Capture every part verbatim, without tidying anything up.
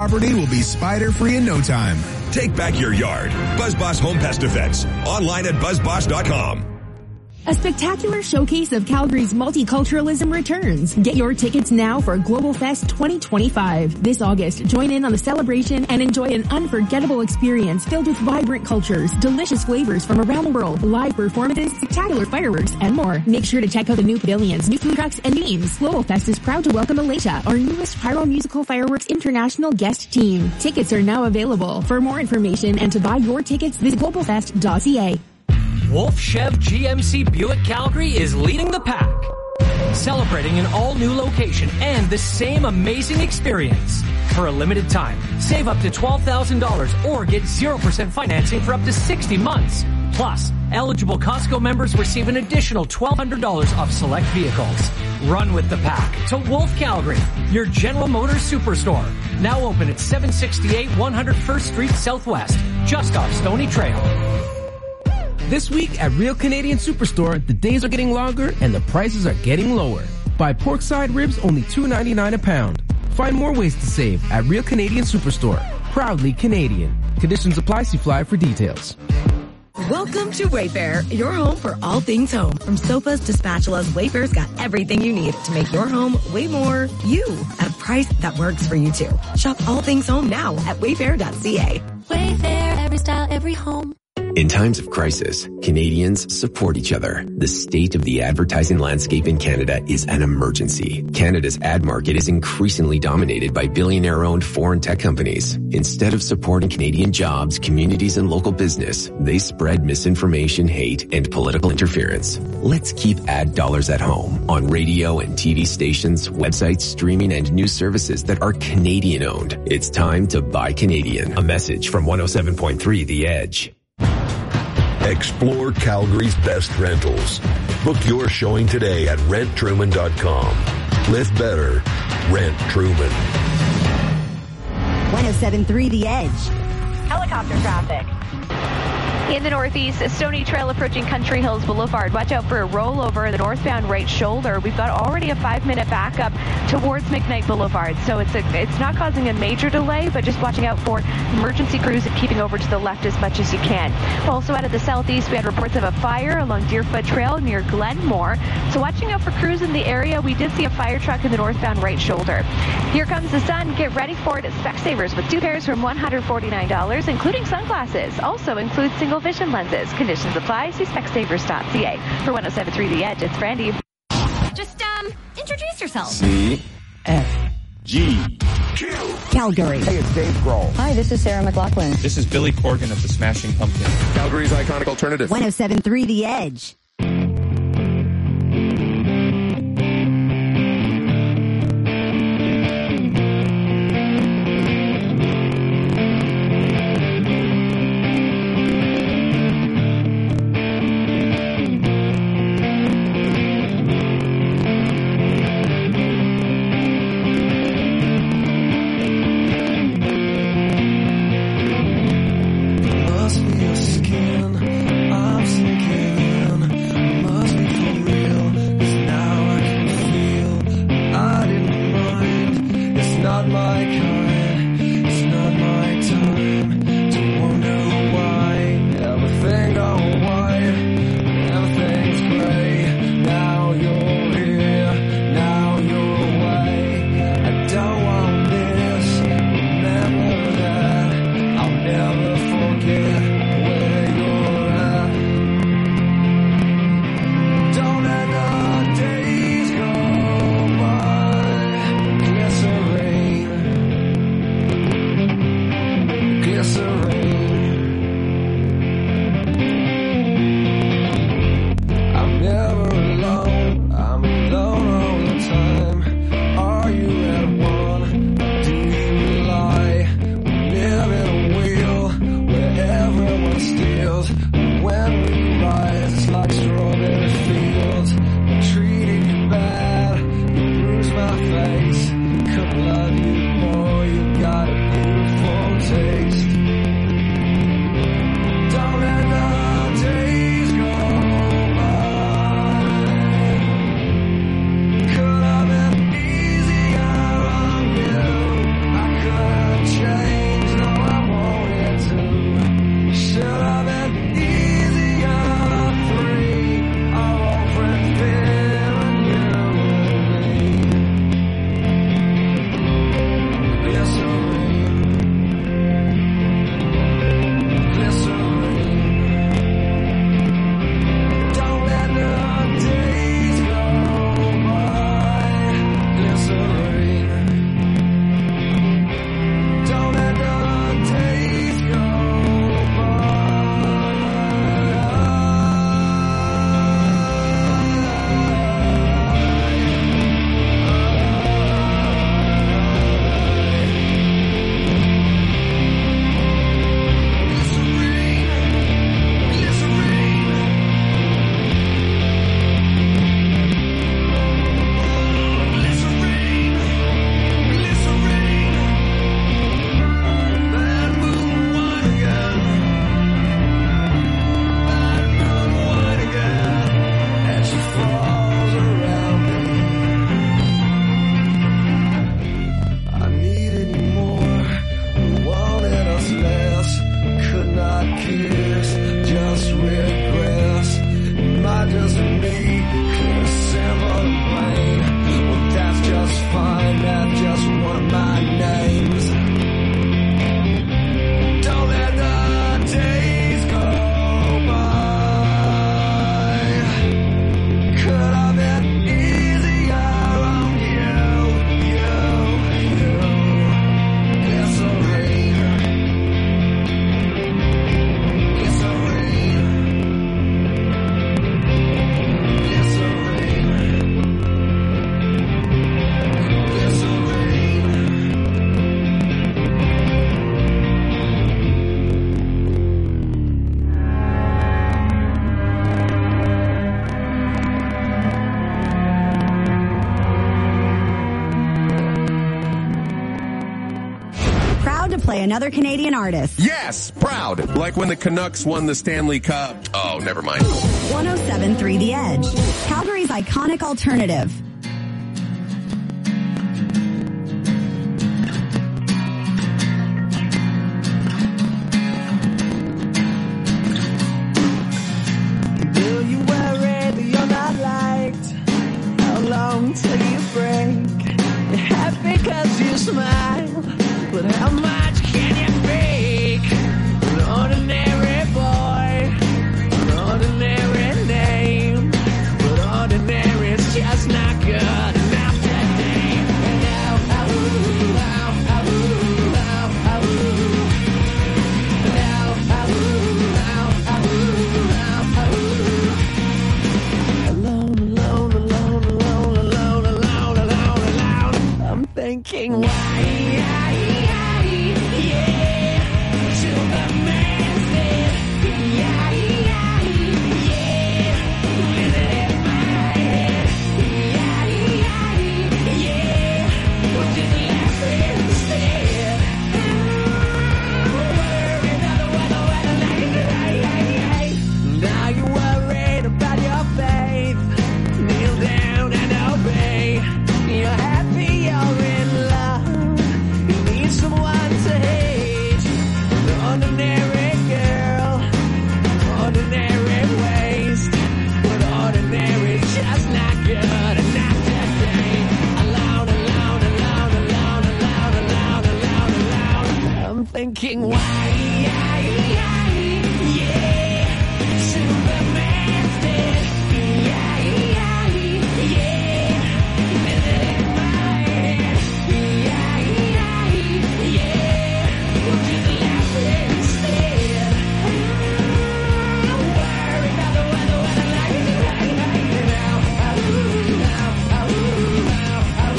Property will be spider-free in no time. Take back your yard. BuzzBoss Home Pest Defense. Online at buzz boss dot com. A spectacular showcase of Calgary's multiculturalism returns. Get your tickets now for Global Fest twenty twenty-five. This August, join in on the celebration and enjoy an unforgettable experience filled with vibrant cultures, delicious flavors from around the world, live performances, spectacular fireworks, and more. Make sure to check out the new pavilions, new food trucks, and memes. Global Fest is proud to welcome Alicia, our newest Pyro Musical Fireworks International guest team. Tickets are now available. For more information and to buy your tickets, visit global fest dot c a. Wolf Chev G M C Buick Calgary is leading the pack, celebrating an all-new location and the same amazing experience. For a limited time, save up to twelve thousand dollars or get zero percent financing for up to sixty months. Plus, eligible Costco members receive an additional twelve hundred dollars off select vehicles. Run with the pack to Wolf Calgary, your General Motors superstore. Now open at seven sixty-eight one hundred first Street Southwest, just off Stony Trail. This week at Real Canadian Superstore, the days are getting longer and the prices are getting lower. Buy porkside ribs only two ninety-nine a pound. Find more ways to save at Real Canadian Superstore. Proudly Canadian. Conditions apply. See flyer for details. Welcome to Wayfair, your home for all things home. From sofas to spatulas, Wayfair's got everything you need to make your home way more you at a price that works for you too. Shop all things home now at wayfair dot c a. Wayfair, every style, every home. In times of crisis, Canadians support each other. The state of the advertising landscape in Canada is an emergency. Canada's ad market is increasingly dominated by billionaire-owned foreign tech companies. Instead of supporting Canadian jobs, communities, and local business, they spread misinformation, hate, and political interference. Let's keep ad dollars at home on radio and T V stations, websites, streaming, and news services that are Canadian-owned. It's time to buy Canadian. A message from one oh seven point three The Edge. Explore Calgary's best rentals. Book your showing today at rent truman dot com. Live better. Rent Truman. one oh seven point three The Edge. Helicopter traffic. In the northeast, Stony Trail approaching Country Hills Boulevard. Watch out for a rollover in the northbound right shoulder. We've got already a five-minute backup towards McKnight Boulevard. So it's a, it's not causing a major delay, but just watching out for emergency crews and keeping over to the left as much as you can. Also out of the southeast, we had reports of a fire along Deerfoot Trail near Glenmore. So watching out for crews in the area. We did see a fire truck in the northbound right shoulder. Here comes the sun. Get ready for it at Specsavers with two pairs from one hundred forty-nine dollars, including sunglasses. Also includes single vision lenses. Conditions apply. See specsavers dot c a. For one oh seven point three The Edge, it's Brandy. Just, um, introduce yourself. C. F. G. Q. Calgary. Hey, it's Dave Grohl. Hi, this is Sarah McLachlan. This is Billy Corgan of the Smashing Pumpkins. Calgary's iconic alternative. one oh seven point three The Edge. Must be your skin, I'm sinking. proud to play another Canadian artist. Yes, proud. Like when the Canucks won the Stanley Cup. Oh, never mind. one oh seven point three The Edge, Calgary's iconic alternative. Do you worry that you're not liked? How long till you break? You're happy cause you smile, but how much can you fake? An ordinary boy, an ordinary name, but ordinary's just not good enough today. Now, now, now, now, now, now, alone, alone, alone, alone, alone, alone, alone, alone. I'm thinking why, yeah, Superman said, yeah, yeah, yeah, with it in my head, yeah, yeah, yeah, well, just laugh instead. Worry about the weather, weather, like, now you're worried about your faith. Kneel down and obey. You're happy, you're in love. You need someone to hate. The ordinary girl, ordinary waste, but ordinary's just not good enough today. Alone, alone, alone, alone, alone, alone, alone, alone. I'm thinking why, yeah, yeah, yeah. Superman's dead, yeah, yeah, yeah. With it in my head, yeah, yeah, yeah. Well, just laugh instead. Worry about the weather, weather, like, now, now, now, now,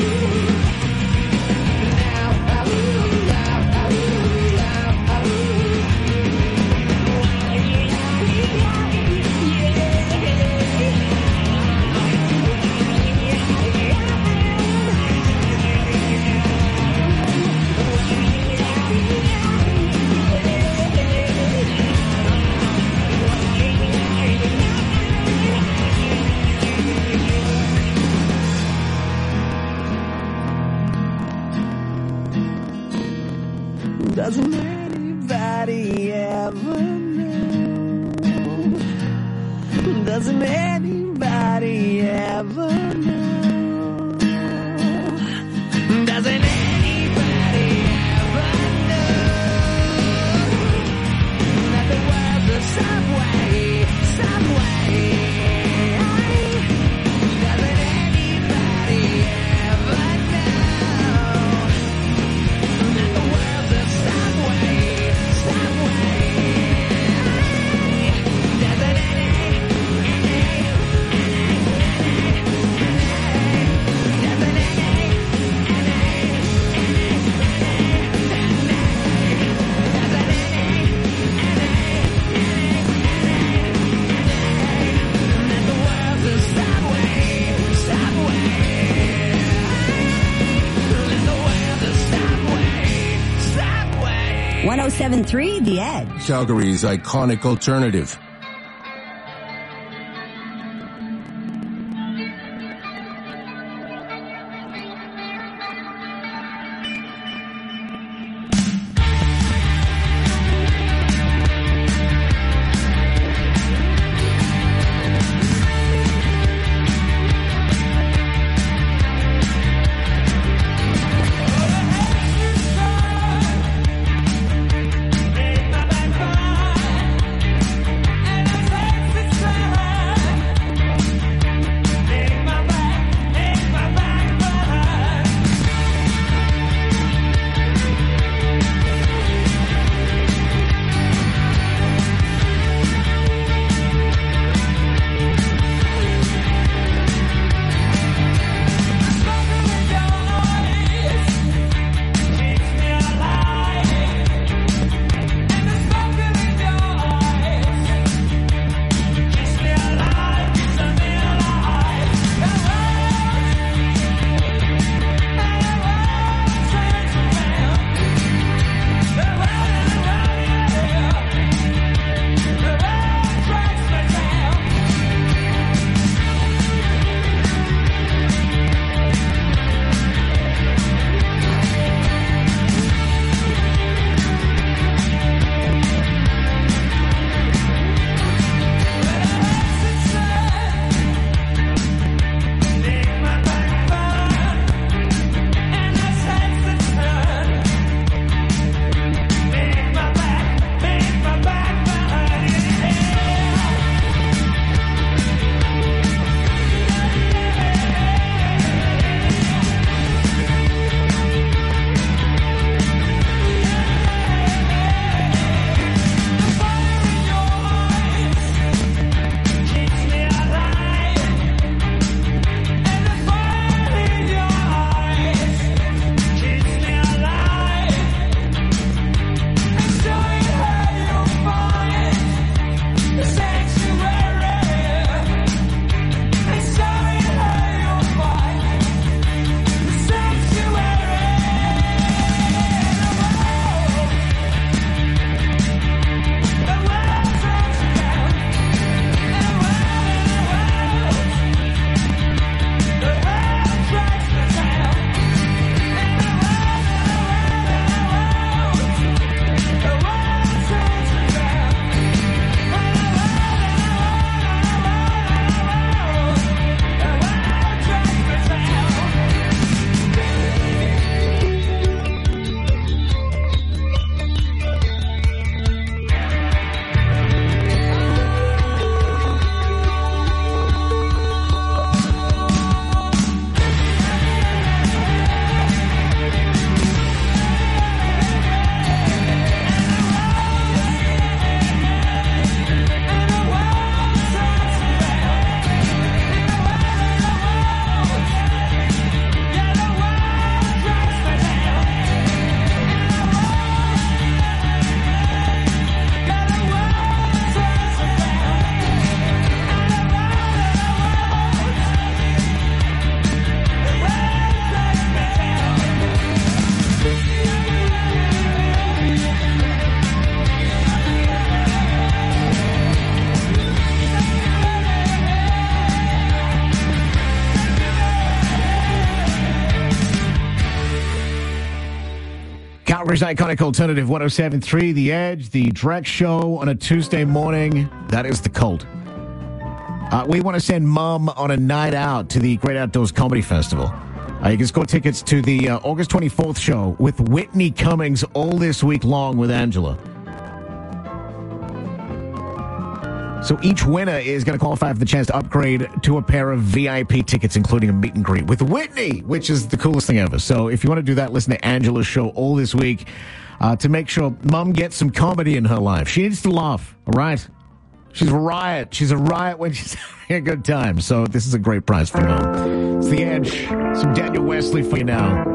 Doesn't anybody ever know? Doesn't anybody ever know? Doesn't anybody ever know that the world's a subway, subway? Doesn't anybody ever know that the world's a subway, subway? Doesn't one oh seven point three The Edge. Calgary's iconic alternative. Calgary's iconic alternative, one oh seven point three The Edge, the direct show on a Tuesday morning. That is The Cult. Uh, we want to send Mom on a night out to the Great Outdoors Comedy Festival. Uh, you can score tickets to the uh, August twenty-fourth show with Whitney Cummings all this week long with Angela. So each winner is going to qualify for the chance to upgrade to a pair of V I P tickets, including a meet and greet with Whitney, which is the coolest thing ever. So if you want to do that, listen to Angela's show all this week uh, to make sure Mom gets some comedy in her life. She needs to laugh, all right? She's a riot. She's a riot when she's having a good time. So this is a great prize for Mom. It's The Edge. Some Daniel Wesley for you now.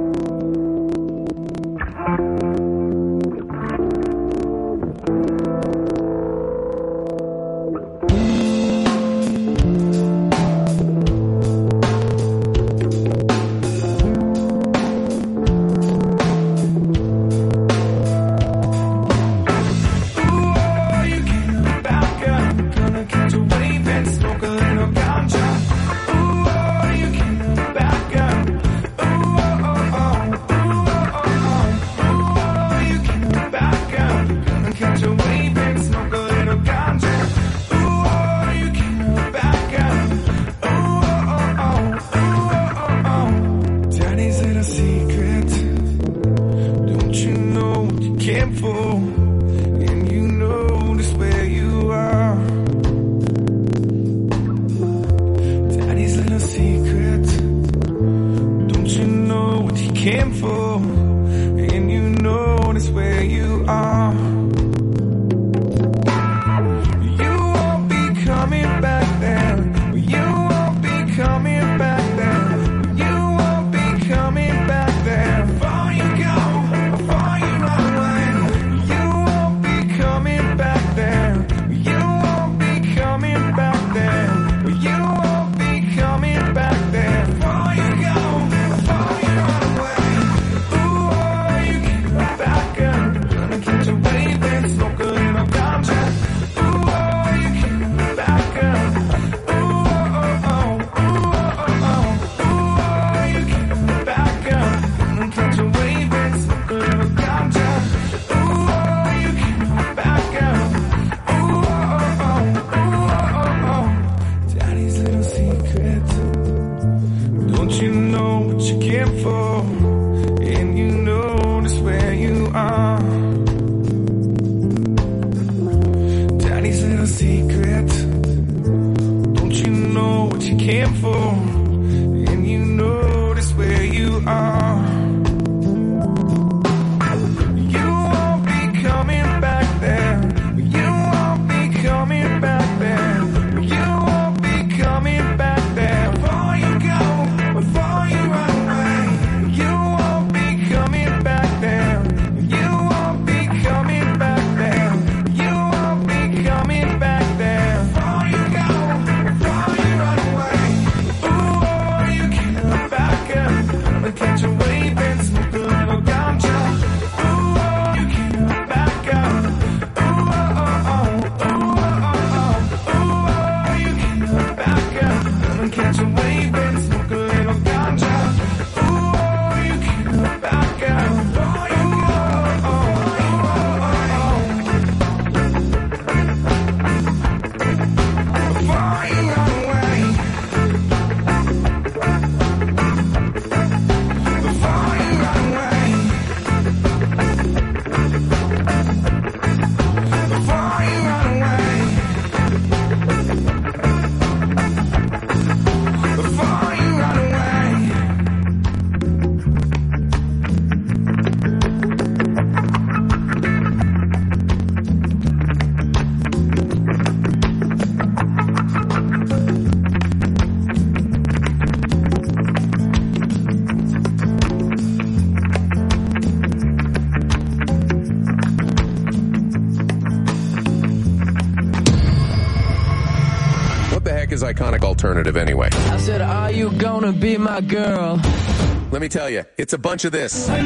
Iconic alternative anyway. I said, are you gonna be my girl? Let me tell you, it's a bunch of this. And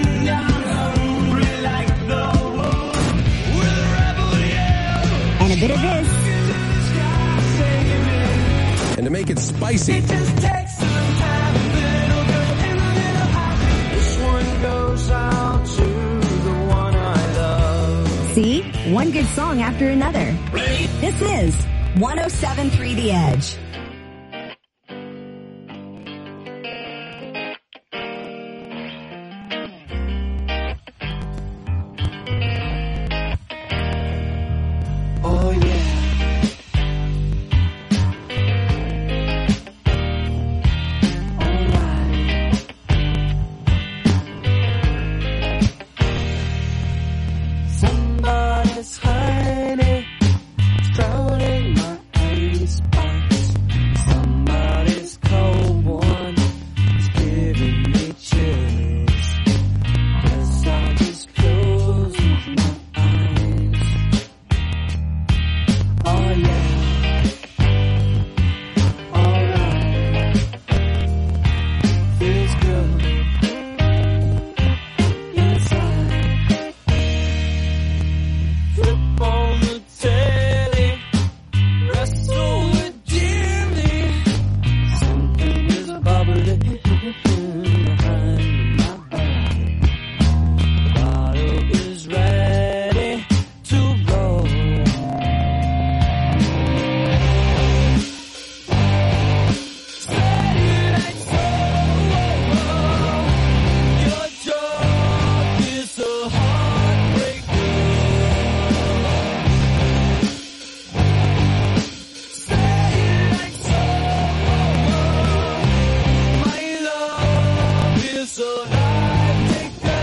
a bit of this. And to make it spicy, it just takes some time, a little bit and a little hot. This one goes out to See? One good song after another. This is one oh seven point three The Edge. Oh yeah. Somebody's hiding, drowning my icebox. Somebody's cold one is giving me chills. Guess I'll just close my eyes. Oh yeah, alright, feels good inside. Flip on the telly, wrestle with Jimmy. Something is bubbling behind my back. Bottle is ready to roll. Saturday soul, your job is a heartbreaker. Saturday soul, my love is a life taker.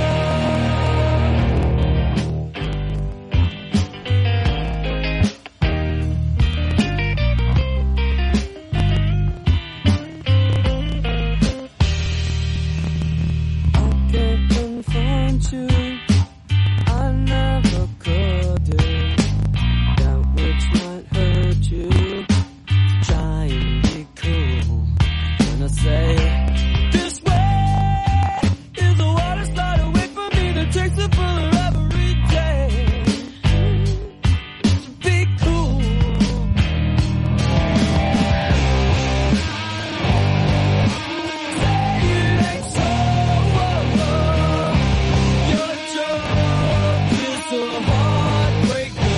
I can't confront you, I never could do that which might hurt you. Try and be cool when I say this way is the water started wait for me to take the fuller every day. So be cool. Say it ain't so. Your job is a heartbreaker.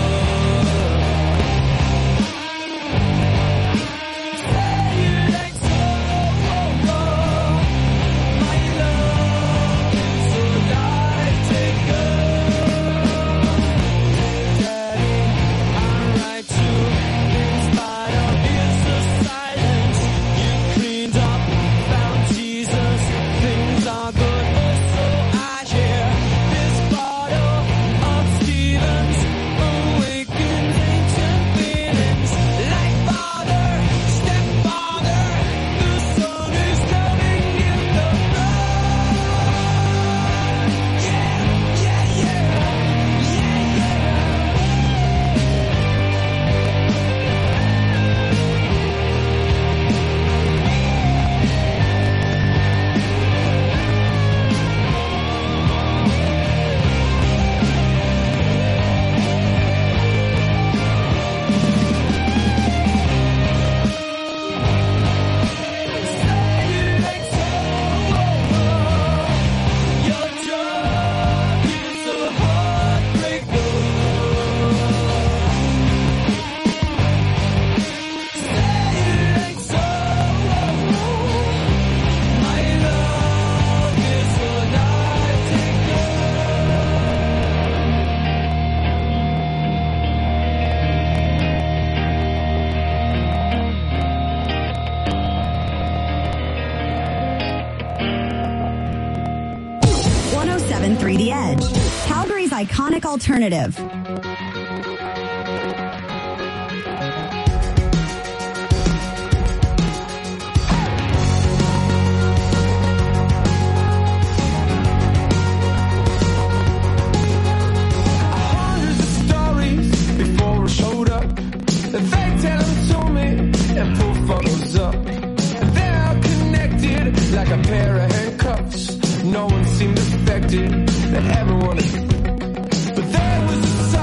Say it ain't so. My love is a life taker. Daddy, I write you in spite of his silence. You cleaned up, found Jesus. Things are good, or so I hear. This bottle of Stevens awakens ancient feelings. Like father, stepfather, the sun is coming in the blood. Yeah, yeah, yeah, yeah, yeah. Your job is a heartbreaker. Say it ain't so. My love is a life taker. one oh seven point three The Edge. Calgary's iconic alternative. Hundreds of stories before I showed up. They tell them to me and pull photos up. They're all connected like a pair of handcuffs. No one seemed affected, that everyone. But there was a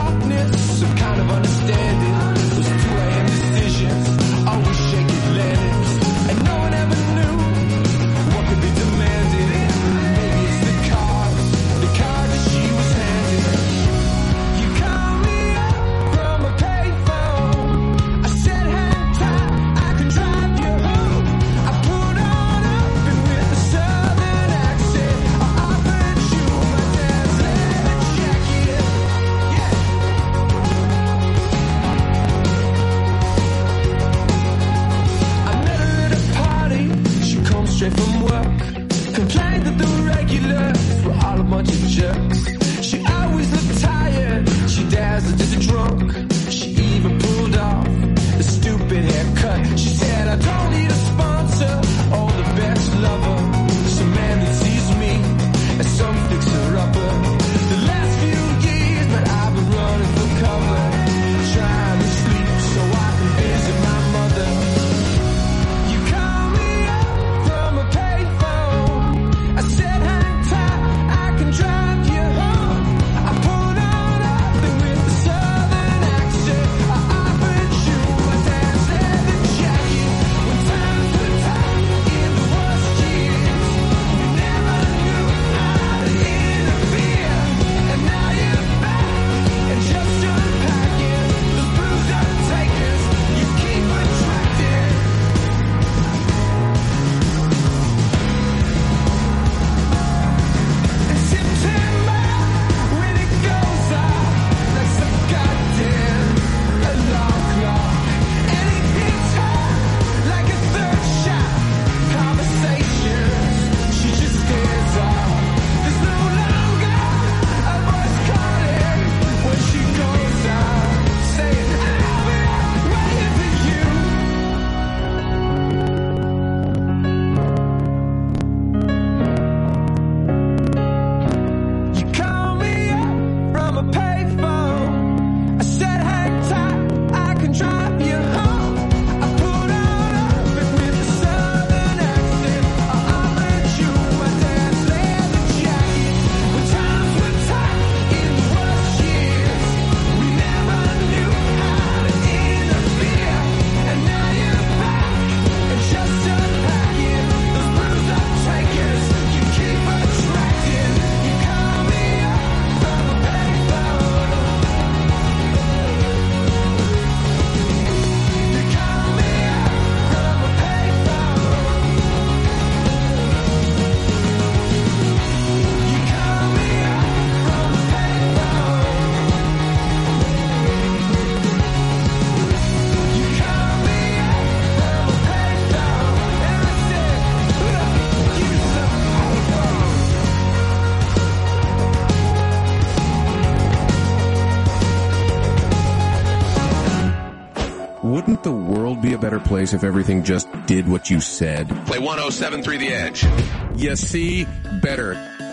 the world be a better place if everything just did what you said? Play one oh seven point three The Edge. You see? Better.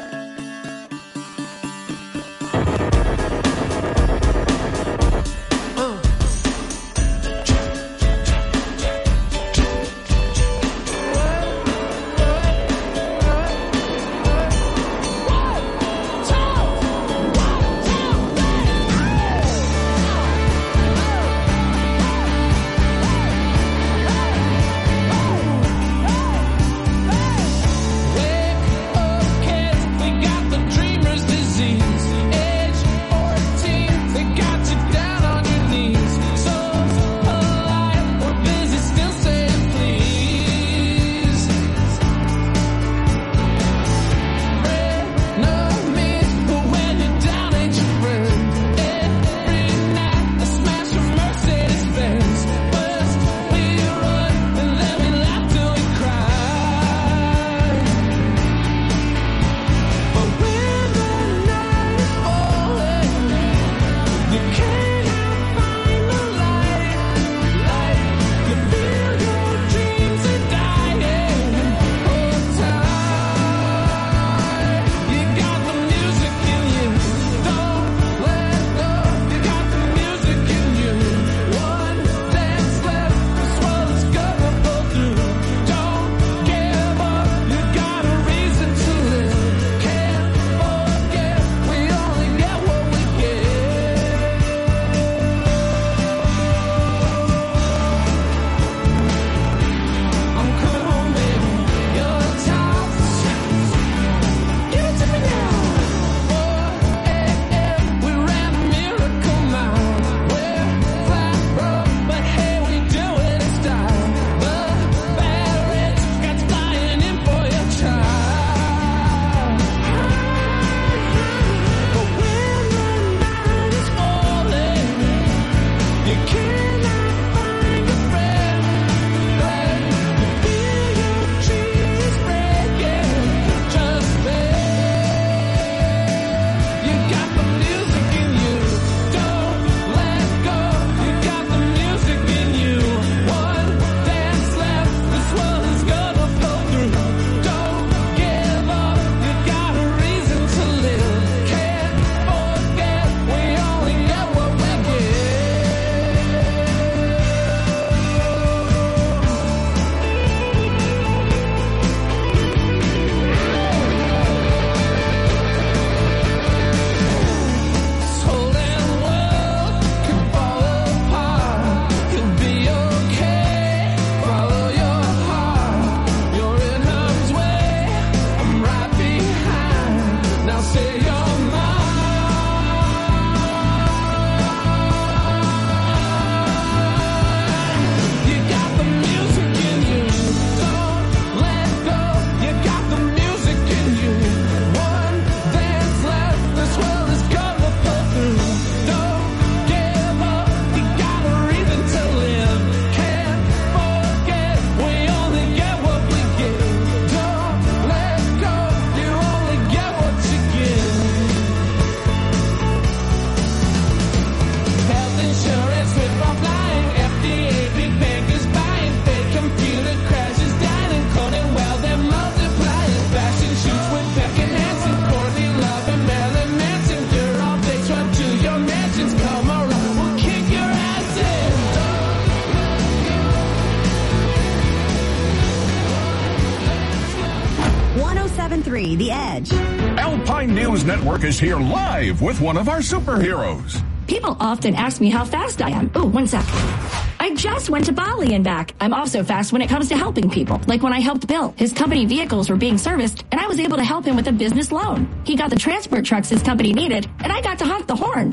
The Edge. Alpine News Network is here live with one of our superheroes. People often ask me how fast I am. Ooh, one sec. I just went to Bali and back. I'm also fast when it comes to helping people. Like when I helped Bill. His company vehicles were being serviced, and I was able to help him with a business loan. He got the transport trucks his company needed, and I got to honk the horn.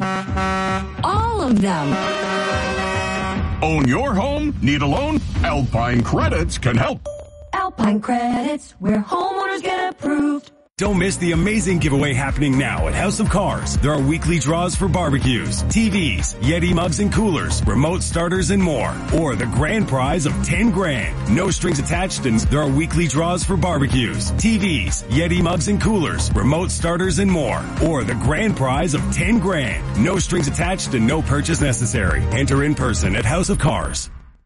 All of them. Own your home? Need a loan? Alpine Credits can help. Alpine Credits, where homeowners get approved. Don't miss the amazing giveaway happening now at House of Cars. There are weekly draws for barbecues, T Vs, Yeti mugs and coolers, remote starters and more. Or the grand prize of ten grand. No strings attached, and there are weekly draws for barbecues, T Vs, Yeti mugs and coolers, remote starters and more. Or the grand prize of ten grand. No strings attached and no purchase necessary. Enter in person at House of Cars.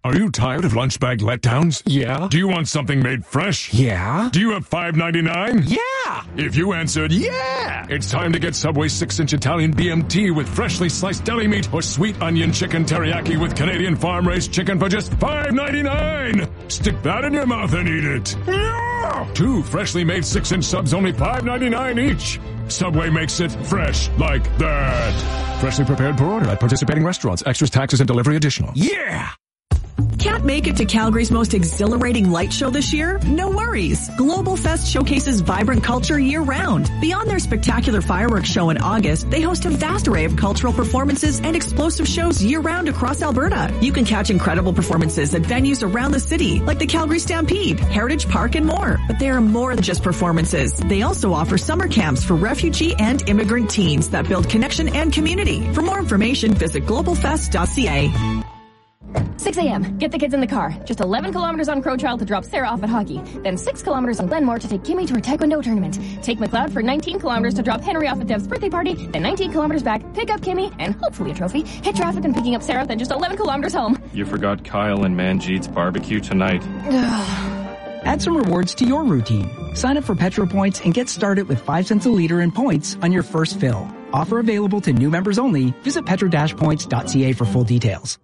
Are you tired of lunch bag letdowns? Yeah. Do you want something made fresh? Yeah. Do you have five ninety-nine? Yeah. If you answered yeah, it's time to get Subway six inch Italian B M T with freshly sliced deli meat or sweet onion chicken teriyaki with Canadian farm-raised chicken for just five ninety-nine. Stick that in your mouth and eat it. Yeah. Two freshly made six inch subs, only five ninety-nine each. Subway makes it fresh like that. Freshly prepared per order at participating restaurants. Extras, taxes, and delivery additional. Yeah. Can't make it to Calgary's most exhilarating light show this year? No worries. Global Fest showcases vibrant culture year-round. Beyond their spectacular fireworks show in August, they host a vast array of cultural performances and explosive shows year-round across Alberta. You can catch incredible performances at venues around the city, like the Calgary Stampede, Heritage Park, and more. But they are more than just performances. They also offer summer camps for refugee and immigrant teens that build connection and community. For more information, visit global fest dot c a. six a.m. Get the kids in the car. Just eleven kilometers on Crow Trail to drop Sarah off at hockey. Then six kilometers on Glenmore to take Kimmy to her taekwondo tournament. Take McLeod for nineteen kilometers to drop Henry off at Dev's birthday party. Then nineteen kilometers back, pick up Kimmy, and hopefully a trophy. Hit traffic and picking up Sarah, then just eleven kilometers home. You forgot Kyle and Manjeet's barbecue tonight. Add some rewards to your routine. Sign up for Petro Points and get started with five cents a liter in points on your first fill. Offer available to new members only. Visit petro dash points dot c a for full details.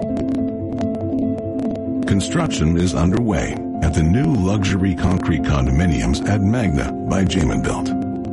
Construction is underway at the new luxury concrete condominiums at Magna by Jamin Built.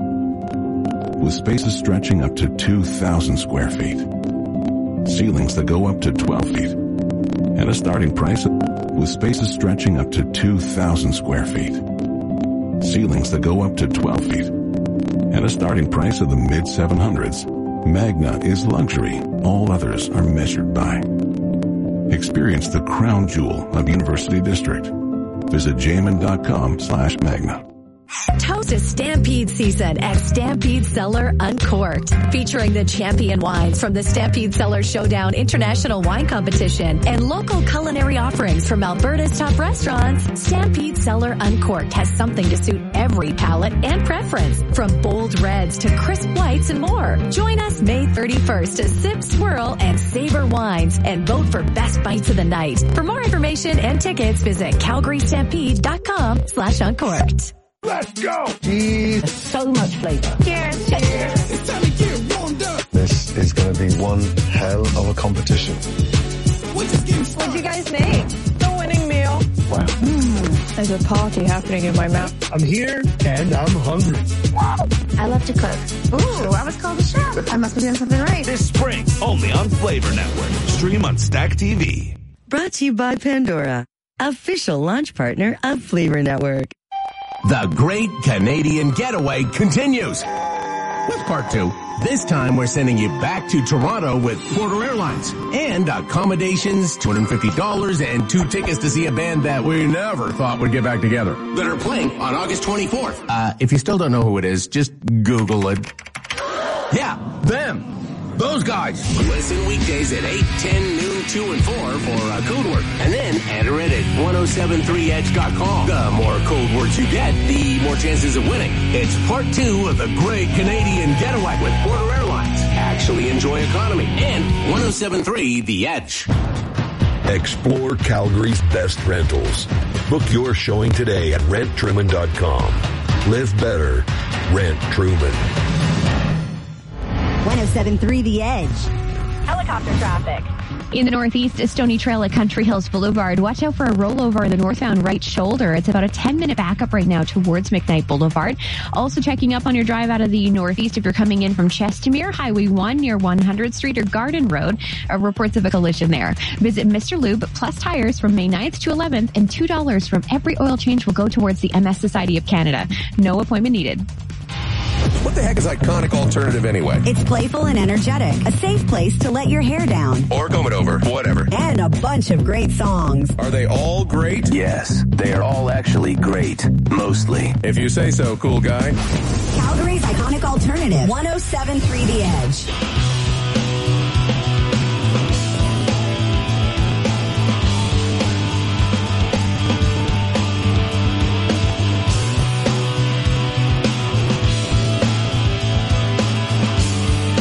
With spaces stretching up to two thousand square feet, ceilings that go up to twelve feet, and a starting price with spaces stretching up to two thousand square feet, ceilings that go up to twelve feet, and a starting price of the mid seven hundreds. Magna is luxury. All others are measured by. Experience the crown jewel of University District. Visit jamin.com slash magna. Toast is Stampede season at Stampede Cellar Uncorked, featuring the champion wines from the Stampede Cellar Showdown International Wine Competition and local culinary offerings from Alberta's top restaurants. Stampede Cellar Uncorked has something to suit every palate and preference, from bold reds to crisp whites and more. Join us May thirty-first to sip, swirl, and savor wines and vote for best bites of the night. For more information and tickets, visit calgarystampede.com slash uncorked. Let's go! Jeez, so much flavor. Cheers. Cheers. It's time to get warmed up. This is going to be one hell of a competition. What'd you guys make? The winning meal. Wow. Mm, there's a party happening in my mouth. I'm here and I'm hungry. I love to cook. Ooh, I was called a chef. I must be doing something right. This spring, only on Flavor Network. Stream on Stack T V. Brought to you by Pandora, official launch partner of Flavor Network. The Great Canadian Getaway continues. With part two. This time we're sending you back to Toronto with Porter Airlines and accommodations, two hundred fifty dollars, and two tickets to see a band that we never thought would get back together. That are playing on August twenty-fourth. Uh, if you still don't know who it is, just Google it. Yeah, them. Those guys. Listen weekdays at eight, ten, noon, two, and four for uh, code word. And then enter it at ten seventy-three edge dot com. The more code words you get, the more chances of winning. It's part two of the Great Canadian Getaway with Porter Airlines. Actually enjoy economy. And ten seventy-three The Edge. Explore Calgary's best rentals. Book your showing today at rent truman dot com. Live better. Rent Truman. ten seventy-three The Edge. Helicopter traffic. In the northeast, Stony Trail at Country Hills Boulevard. Watch out for a rollover in the northbound right shoulder. It's about a ten-minute backup right now towards McKnight Boulevard. Also checking up on your drive out of the northeast if you're coming in from Chestermere, Highway one near one hundredth Street or Garden Road. Uh, reports of a collision there. Visit Mister Lube Plus Tires from May ninth to eleventh, and two dollars from every oil change will go towards the M S Society of Canada. No appointment needed. What the heck is Iconic Alternative anyway? It's playful and energetic. A safe place to let your hair down. Or comb it over. Whatever. And a bunch of great songs. Are they all great? Yes, they are all actually great. Mostly. If you say so, cool guy. Calgary's Iconic Alternative. ten seventy-three The Edge.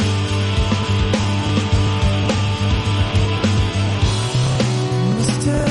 Mister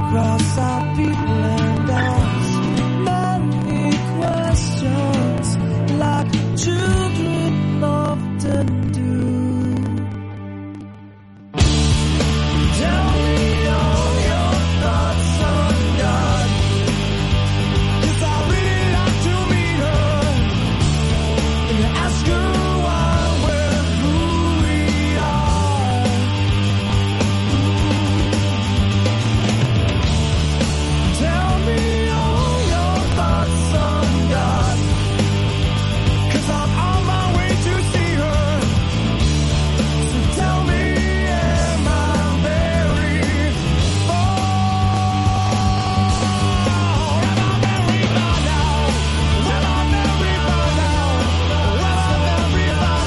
across our people and ask many questions like children often do. Tell me all your thoughts on God, 'cause I really like to meet her and ask her why we're who we are. Tell me all your thoughts on God, 'cause I'm on my way to see her. So tell me, am I very far? Am I very far now? Am I very far now? Am I very far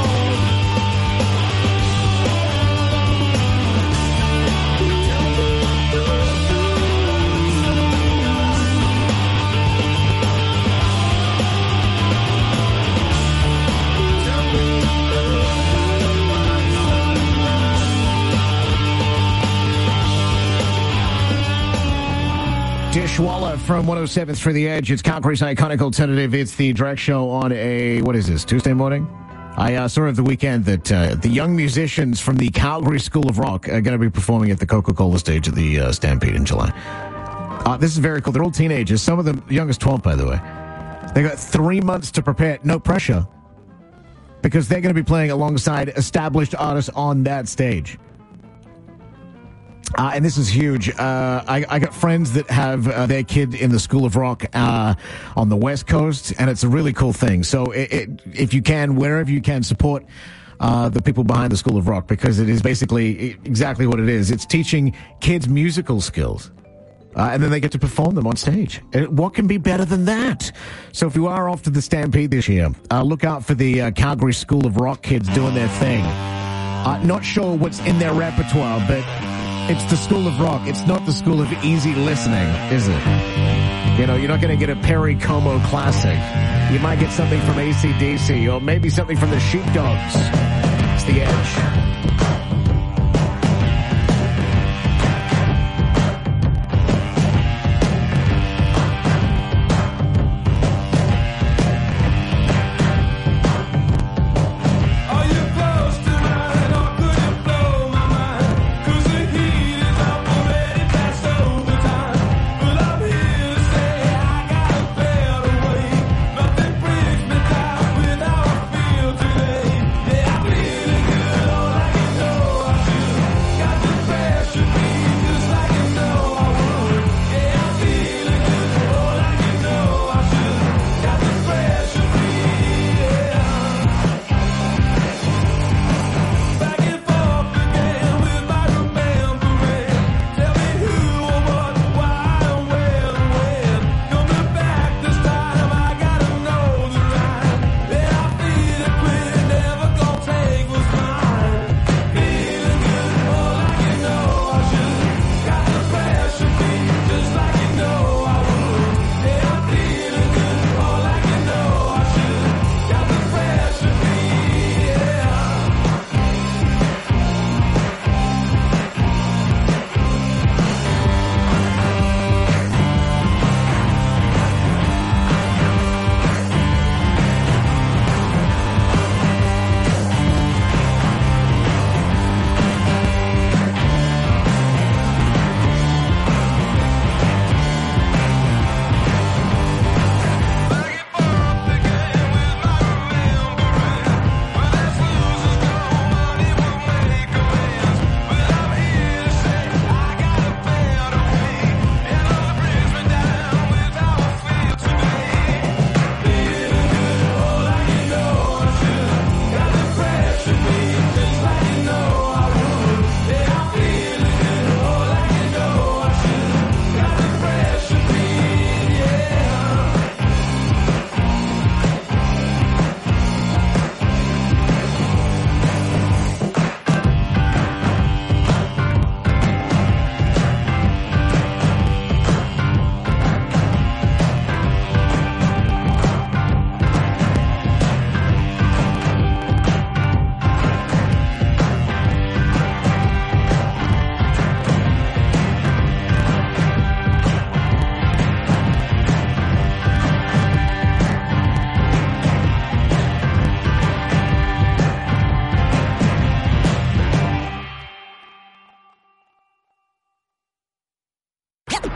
Dishwalla from one oh seven point three The Edge. It's Calgary's iconic alternative. It's the direct show on a, what is this, Tuesday morning? I uh, saw over the weekend that uh, the young musicians from the Calgary School of Rock are going to be performing at the Coca-Cola stage at the uh, Stampede in July. Uh, this is very cool. They're all teenagers. Some of them, young as twelve, by the way. They got three months to prepare. No pressure. Because they're going to be playing alongside established artists on that stage. Uh, and this is huge. Uh, I, I got friends that have uh, their kid in the School of Rock uh, on the West Coast, and it's a really cool thing. So it, it, if you can, wherever you can, support uh, the people behind the School of Rock, because it is basically exactly what it is. It's teaching kids musical skills. Uh, and then they get to perform them on stage. And what can be better than that? So if you are off to the Stampede this year, uh, look out for the uh, Calgary School of Rock kids doing their thing. Uh, not sure what's in their repertoire, but it's the School of Rock. It's not the School of Easy Listening, is it? You know, you're not going to get a Perry Como classic. You might get something from A C D C or maybe something from the Sheepdogs. It's The Edge.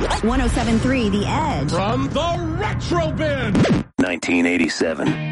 one oh seven point three The Edge. From the Retro Bin. nineteen eighty-seven.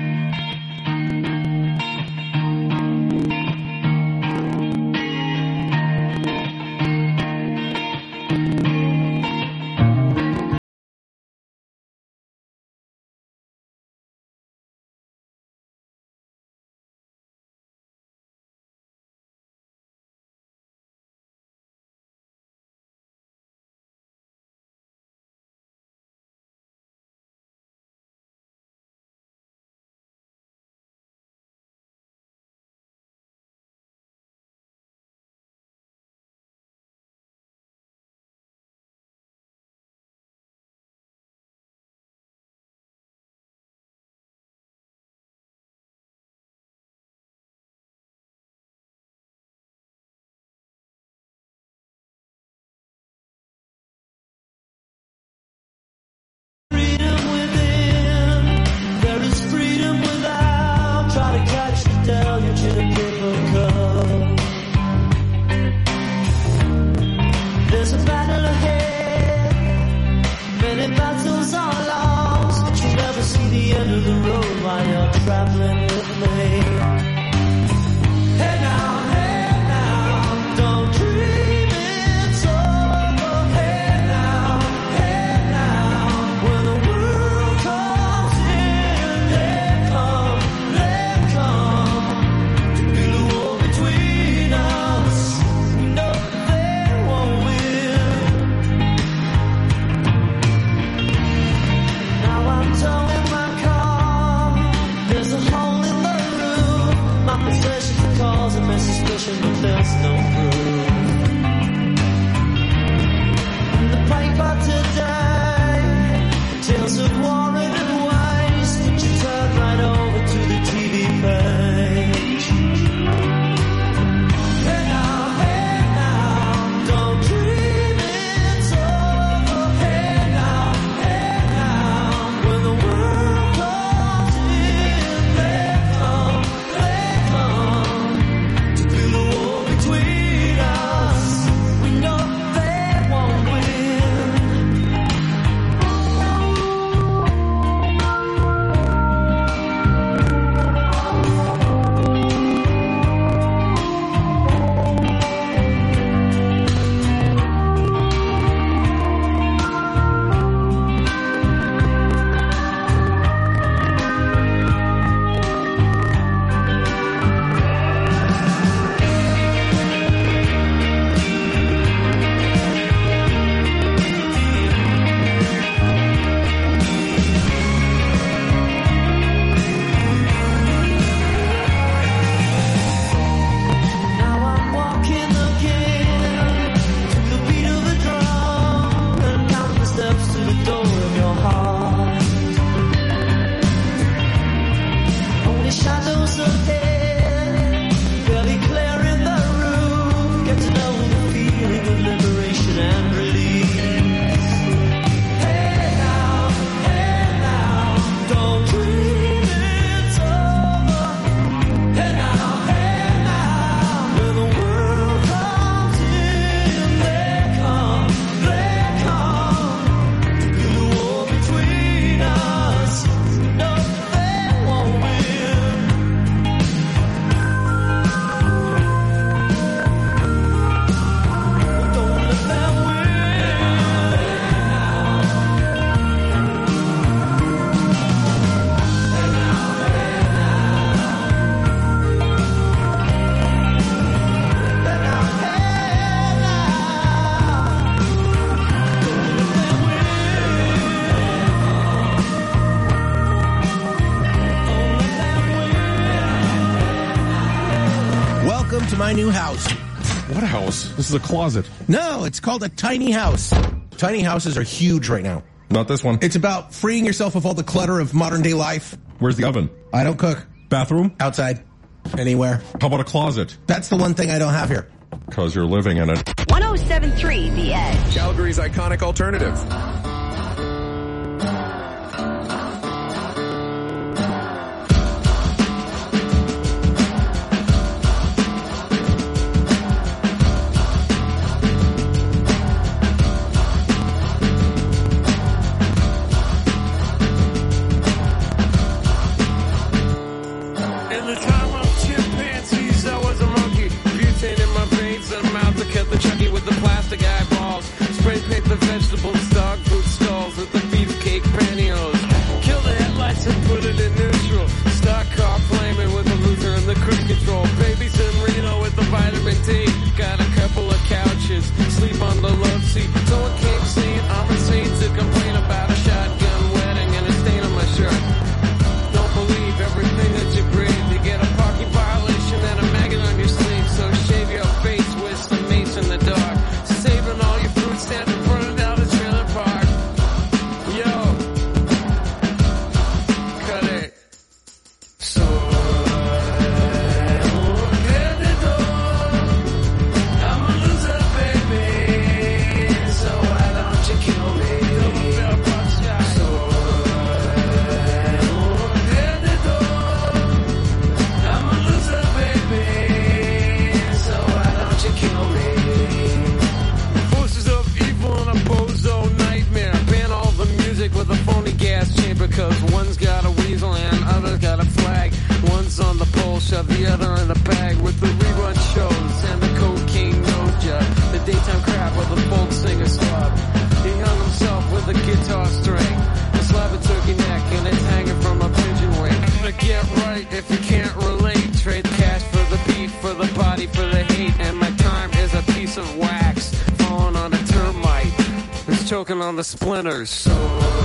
To my new house. What house? This is a closet. No, it's called a tiny house. Tiny houses are huge right now. Not this one. It's about freeing yourself of all the clutter of modern day life. Where's the oven? I don't cook. Bathroom? Outside. Anywhere. How about a closet? That's the one thing I don't have here. Because you're living in it. one oh seven point three The Edge. Calgary's iconic alternative. the Chucky with the plastic eyeballs. Spray paint the vegetables, dog food stalls with the beefcake pantyhose. Kill the headlights and put it in neutral. Stock car flaming with the Luther and the cruise control. Baby San Reno with the vitamin D. Got a couple of couches, sleep on the love seat. Someone came saying I'm insane to complain about a shotgun wedding and a stain on my shirt. Don't believe everything that you breathe. You get a parking violation and a maggot on your sleeve. So shave your face with some mace in the dark. Saving all your fruit stand and burning down the trailer park. Yo, cut it. So with a phony gas chamber, cause one's got a weasel and other's got a flag. One's on the pole, shove the other in a bag with the rerun shows and the cocaine nose job. The daytime crap with a folk singer swab. He hung himself with a guitar string, a slab of turkey neck, and it's hanging from a pigeon wing. But get right if you can't relate. Trade cash for the beat, for the body, for the hate. And my time is a piece of wax falling on a termite. It's choking on the splinters. So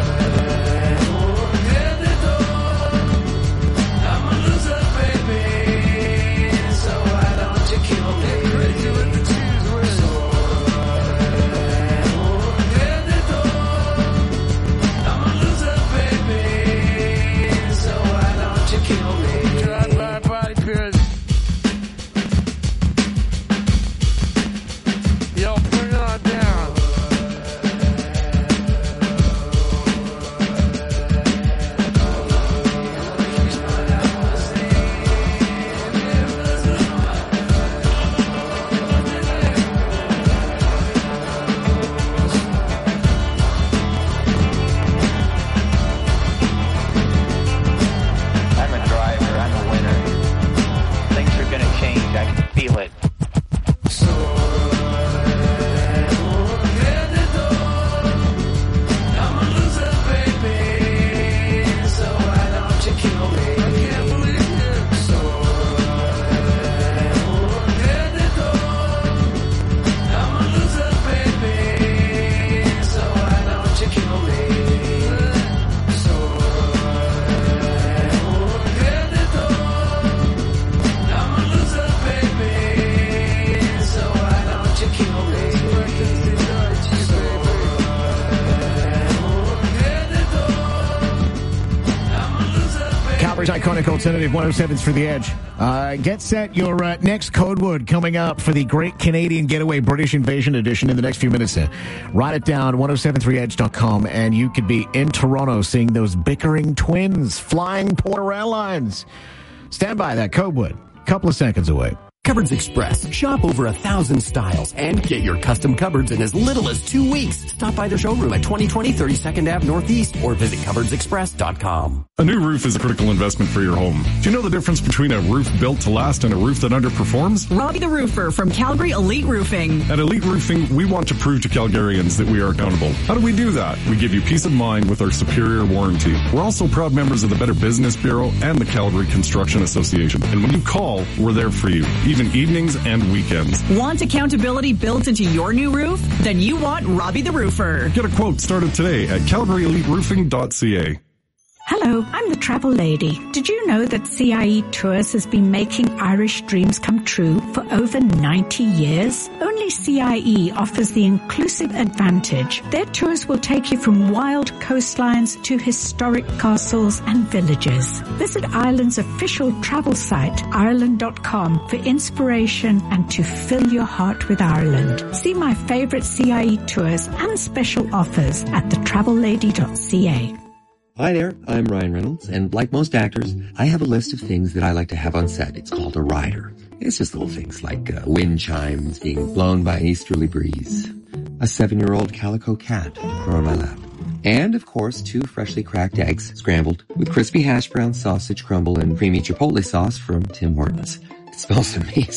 Iconic alternative one oh seven's for the Edge. Uh, get set. Your uh, next code word coming up for the Great Canadian Getaway British Invasion Edition in the next few minutes. There. Write it down, ten seventy-three edge dot com, and you could be in Toronto seeing those bickering twins flying Porter Airlines. Stand by, that code word. Couple of seconds away. Cupboards Express. Shop over a thousand styles and get your custom cupboards in as little as two weeks. Stop by their showroom at twenty twenty thirty-second Avenue Northeast or visit cupboards express dot com. A new roof is a critical investment for your home. Do you know the difference between a roof built to last and a roof that underperforms? Robbie the Roofer from Calgary Elite Roofing. At Elite Roofing, we want to prove to Calgarians that we are accountable. How do we do that? We give you peace of mind with our superior warranty. We're also proud members of the Better Business Bureau and the Calgary Construction Association. And when you call, we're there for you, even evenings and weekends. Want accountability built into your new roof? Then you want Robbie the Roofer. Get a quote started today at calgary elite roofing dot c a. Hello, I'm the Travel Lady. Did you know that C I E Tours has been making Irish dreams come true for over ninety years? Only C I E offers the inclusive advantage. Their tours will take you from wild coastlines to historic castles and villages. Visit Ireland's official travel site, ireland dot com, for inspiration and to fill your heart with Ireland. See my favorite C I E tours and special offers at the travel lady dot c a. Hi there, I'm Ryan Reynolds, and like most actors, I have a list of things that I like to have on set. It's called a rider. It's just little things like uh, wind chimes being blown by an easterly breeze, a seven-year-old calico cat to put on my lap, and, of course, two freshly cracked eggs scrambled with crispy hash brown sausage crumble and creamy chipotle sauce from Tim Hortons. It smells amazing.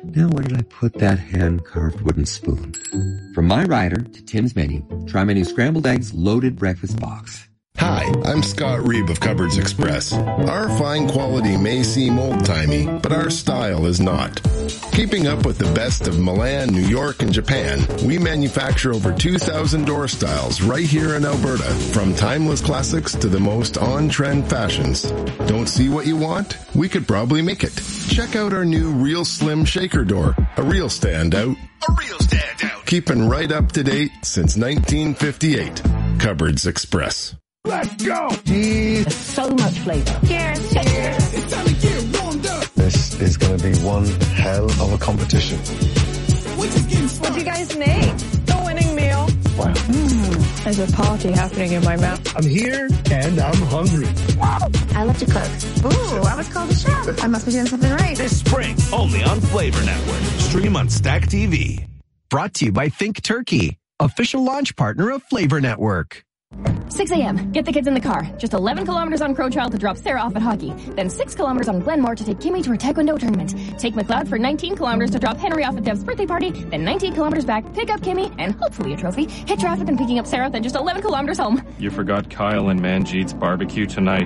Now where did I put that hand-carved wooden spoon? From my rider to Tim's menu, try my new scrambled eggs loaded breakfast box. Hi, I'm Scott Reeb of Cupboards Express. Our fine quality may seem old-timey, but our style is not. Keeping up with the best of Milan, New York, and Japan, we manufacture over two thousand door styles right here in Alberta, from timeless classics to the most on-trend fashions. Don't see what you want? We could probably make it. Check out our new Real Slim Shaker Door, a real standout. A real standout. Keeping right up to date since nineteen fifty-eight. Cupboards Express. Let's go! Jeez, so much flavor. Cheers, cheers. It's time to get warmed up. This is going to be one hell of a competition. What'd you guys make? The winning meal. Wow. Mm, there's a party happening in my mouth. I'm here and I'm hungry. I love to cook. Ooh, I was called a chef. I must be doing something right. This spring, only on Flavor Network. Stream on Stack T V. Brought to you by Think Turkey, official launch partner of Flavor Network. six a.m. Get the kids in the car. Just eleven kilometers on Crowchild to drop Sarah off at hockey. Then six kilometers on Glenmore to take Kimmy to her taekwondo tournament. Take McLeod for nineteen kilometers to drop Henry off at Dev's birthday party. Then nineteen kilometers back, pick up Kimmy, and hopefully a trophy. Hit traffic and picking up Sarah, then just eleven kilometers home. You forgot Kyle and Manjeet's barbecue tonight.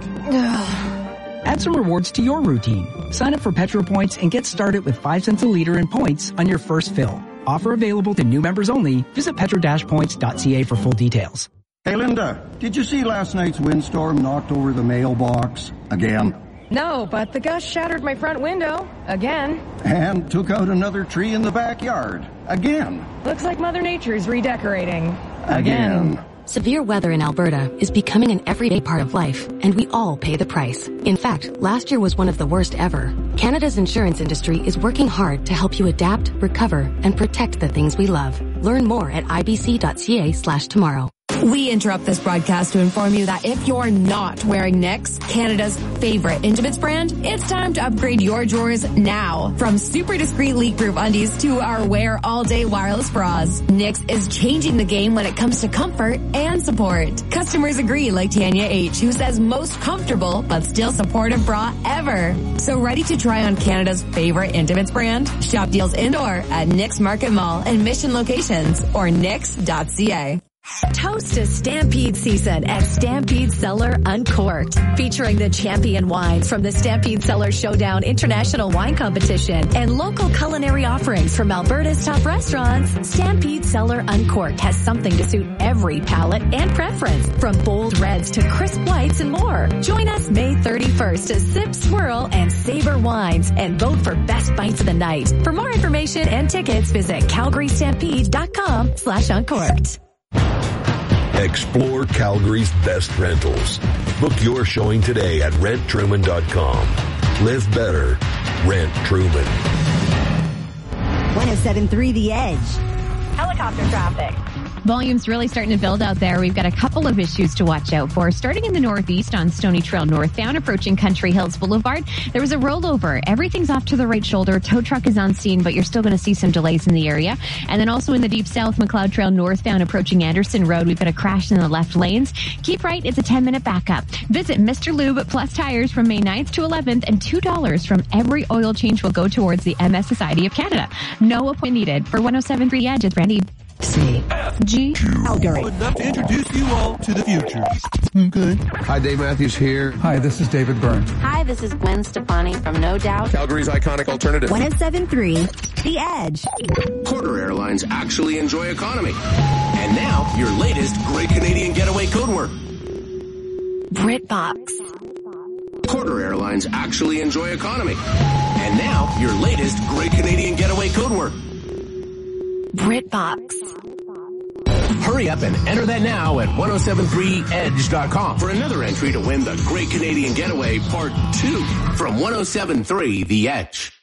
Add some rewards to your routine. Sign up for Petro Points and get started with five cents a liter in points on your first fill. Offer available to new members only. Visit petro dash points dot c a for full details. Hey, Linda, did you see last night's windstorm knocked over the mailbox again? No, but the gust shattered my front window. Again. And took out another tree in the backyard. Again. Looks like Mother Nature's redecorating. Again. Again. Severe weather in Alberta is becoming an everyday part of life, and we all pay the price. In fact, last year was one of the worst ever. Canada's insurance industry is working hard to help you adapt, recover, and protect the things we love. Learn more at i b c dot c a slash tomorrow. We interrupt this broadcast to inform you that if you're not wearing Knix, Canada's favorite intimates brand, it's time to upgrade your drawers now. From super discreet leak-proof undies to our wear all-day wireless bras, Knix is changing the game when it comes to comfort and support. Customers agree, like Tanya H., who says most comfortable but still supportive bra ever. So ready to try on Canada's favorite intimates brand? Shop deals indoor at Knix Market Mall and Mission locations or knix dot c a. Toast to Stampede season at Stampede Cellar Uncorked, featuring the champion wines from the Stampede Cellar Showdown International Wine Competition and local culinary offerings from Alberta's top restaurants. Stampede Cellar Uncorked has something to suit every palate and preference, from bold reds to crisp whites and more. Join us May thirty-first to sip, swirl, and savor wines and vote for best bites of the night. For more information and tickets, visit calgary stampede dot com slash uncorked. Explore Calgary's best rentals. Book your showing today at rent truman dot com. Live better. Rent Truman. one oh seven point three The Edge. Helicopter traffic. Volume's really starting to build out there. We've got a couple of issues to watch out for. Starting in the northeast on Stony Trail northbound, approaching Country Hills Boulevard, there was a rollover. Everything's off to the right shoulder. Tow truck is on scene, but you're still going to see some delays in the area. And then also in the deep south, McLeod Trail northbound, approaching Anderson Road, we've got a crash in the left lanes. Keep right, it's a ten-minute backup. Visit Mister Lube Plus Tires from May ninth to eleventh, and two dollars from every oil change will go towards the M S Society of Canada. No appointment needed. For one oh seven point three The Edge, it's Brandy. C G Calgary. Would love to introduce you all to the future. Okay. Hi, Dave Matthews here. Hi, this is David Byrne. Hi, this is Gwen Stefani from No Doubt. Calgary's iconic alternative. one oh seven point three The Edge. Porter Airlines actually enjoy economy. And now, your latest Great Canadian Getaway code word. BritBox. Porter Airlines actually enjoy economy. And now, your latest Great Canadian Getaway code word. BritBox. Hurry up and enter that now at ten seventy-three edge dot com for another entry to win the Great Canadian Getaway Part two from ten seventy-three The Edge.